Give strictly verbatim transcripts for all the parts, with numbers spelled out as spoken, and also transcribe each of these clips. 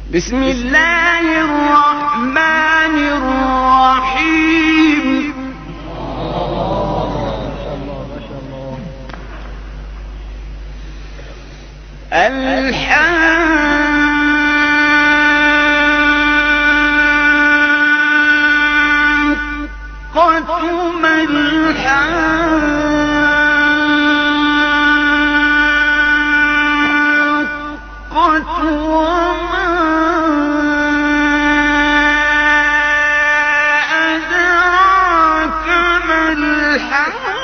بسم الله الرحمن الرحيم الحاقة ما الحاقة وما أدراك ما الحاقة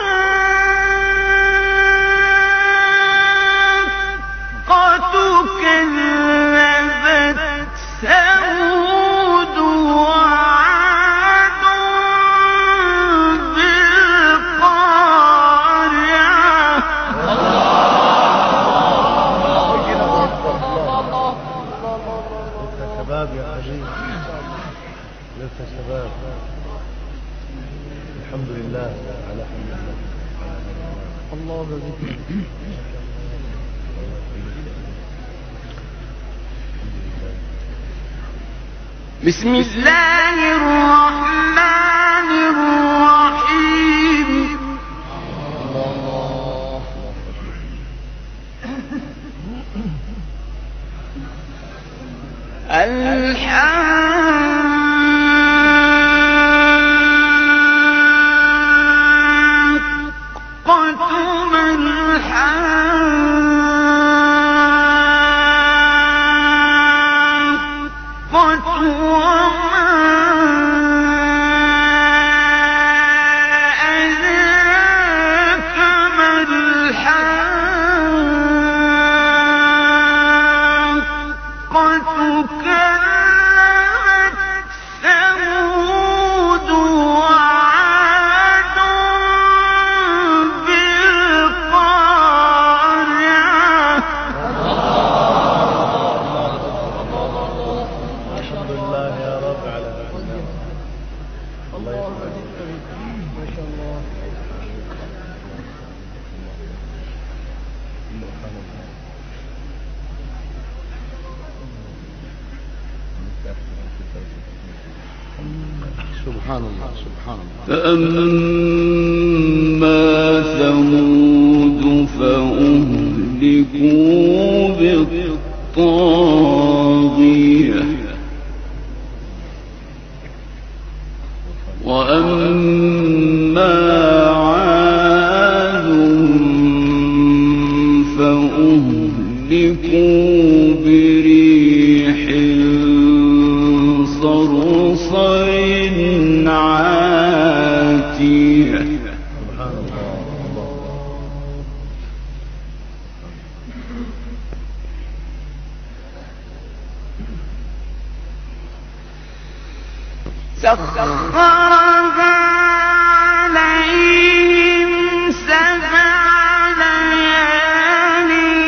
كذبت ثمود وعاد بالقارعة لسه شباب يا حبيبي، لسه شباب. الحمد لله على حمد الله. الله يبارك. بسم الله الرحمن الرحيم الحاقة ما الحاقة وما أدراك ما الحاقة كذبت ثمود وعاد بالقارعة الحمد لله يا رب على هذا. الله يسلمك ما شاء الله. سبحان الله سبحان الله. فأما ثمود فأهلكوا بالطاغية وأما عاد فأهلكوا بريح صرصر عاتية سبحان الله. سخرها عليهم سبع ليال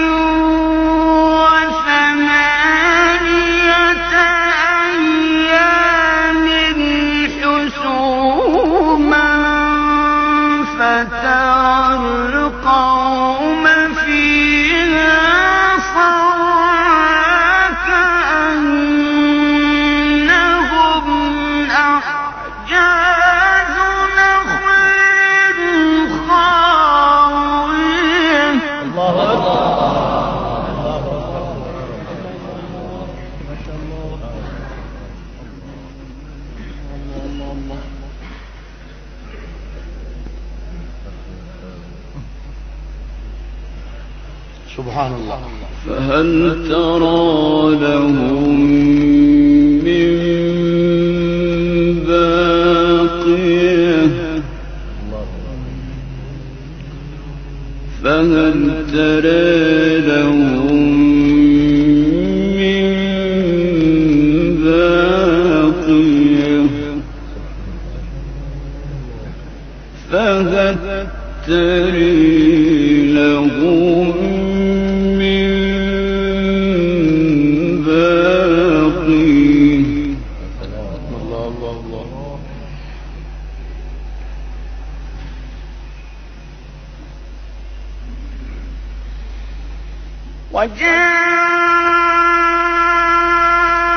وثمانية أيام حسوما فترى القوم فيها صرعى كأنهم أعجاز نخل خاوية. الله أكبر. الله أكبر. ما شاء الله. الله الله. سبحان الله. فهل ترى لهم من باقية فهل ترى لهم من باقية فهل ترى لهم من باقية. الله الله الله. وجاء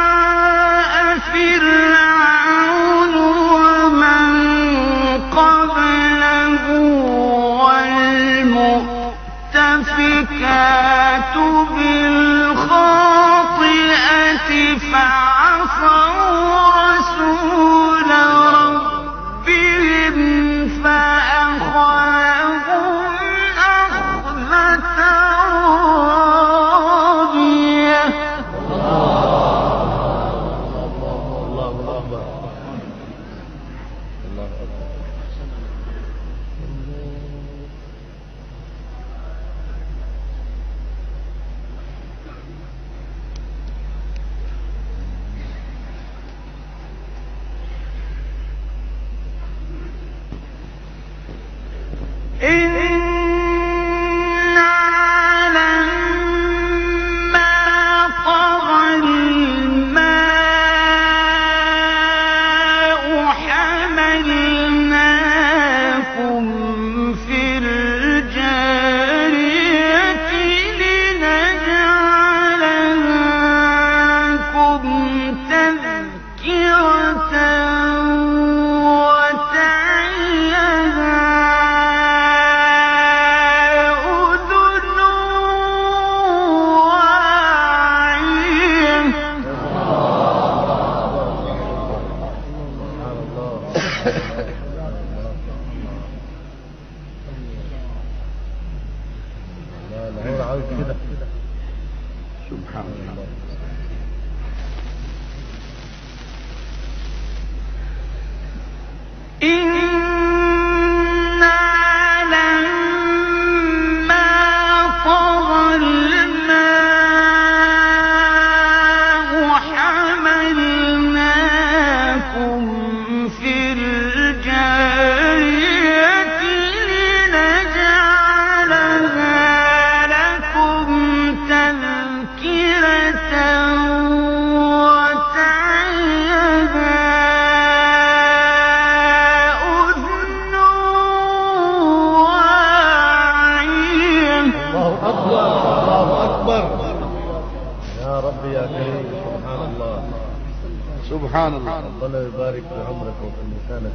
سبحان الله. ربنا يبارك في عمرك وفي لسانك.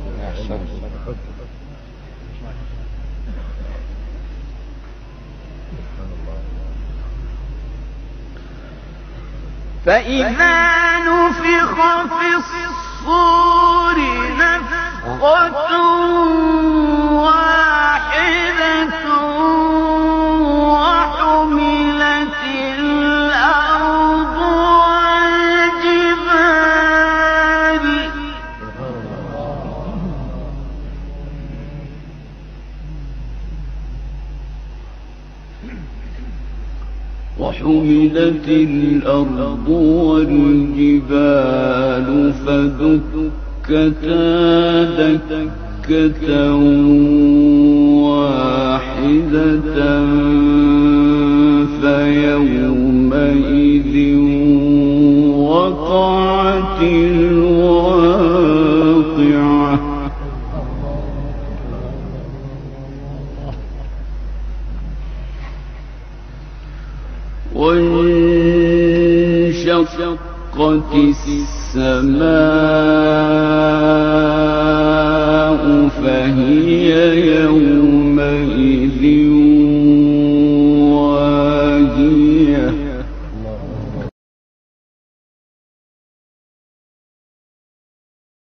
فإذا نفخ في الصور نفخة واحدة وحملت الأرض والجبال وحملت الأرض والجبال فدكتا دكة واحدة فيومئذ وقعت الواقعة وانشقت السماء فهي يومئذ